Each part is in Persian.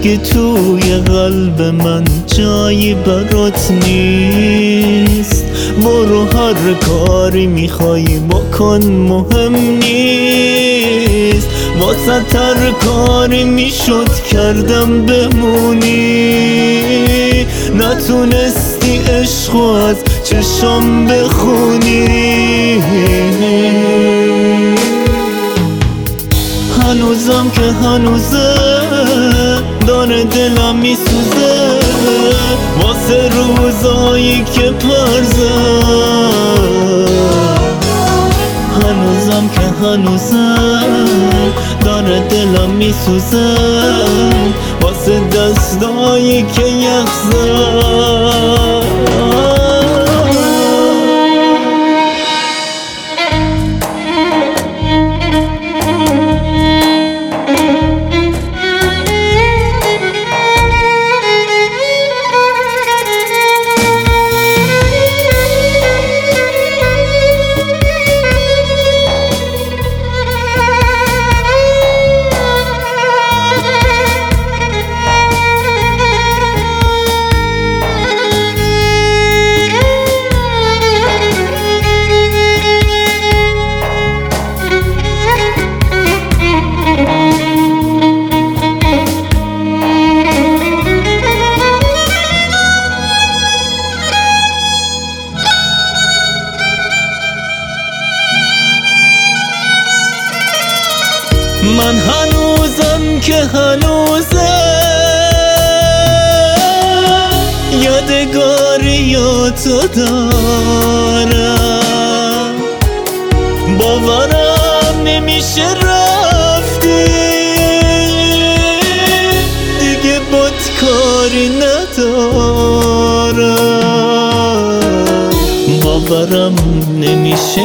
دیگه توی قلب من جایی برات نیست. برو هر کاری میخوایی بکن مهم نیست. واسه هر کاری میشد کردم بمونی. نتونستی عشقو از چشام بخونی. هنوزم که هنوزه داره دلم میسوزه واسه روزایی که پرزه. هنوزم که هنوزه داره دلم میسوزه واسه دستایی که یخزه. من هنوزم که هنوزه یادگاریاتو دارم. باورم نمیشه رفتی دیگه بات کاری ندارم. باورم نمیشه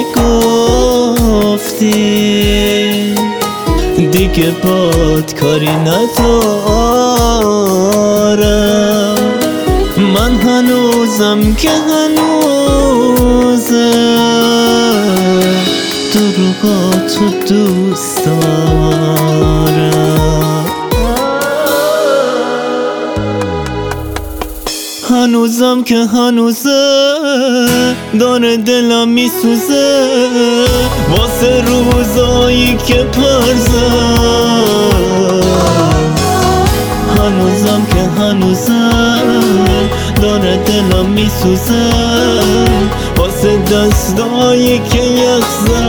گفتی دیگه باد کاری ندارم. من هنوزم که هنوزه دروغاتو دوست دارم. هنوزم که هنوزه داره دلم میسوزه واسه روزایی که پرزه. هنوزم که هنوزه داره دلم میسوزه واسه دستایی که یخزه.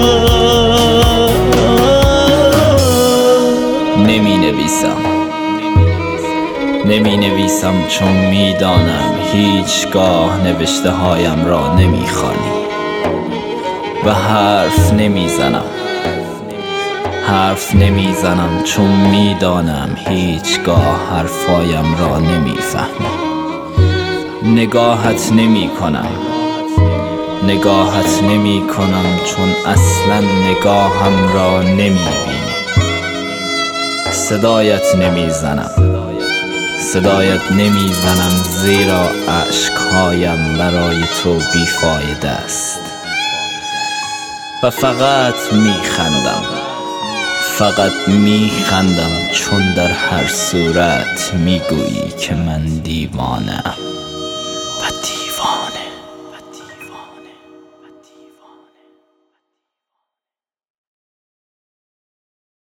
نمی نویسم چون میدانم هیچگاه نوشته هایم را نمیخوانی و حرف نمیزنم چون میدانم هیچگاه حرفایم را نمیفهمی. نگاهت نمی کنم چون اصلا نگاهم را نمیبینی. صدایت نمیزنم زیرا اشکهایم برای تو بیفایده است و فقط میخندم چون در هر صورت میگویی که من دیوانه‌ام.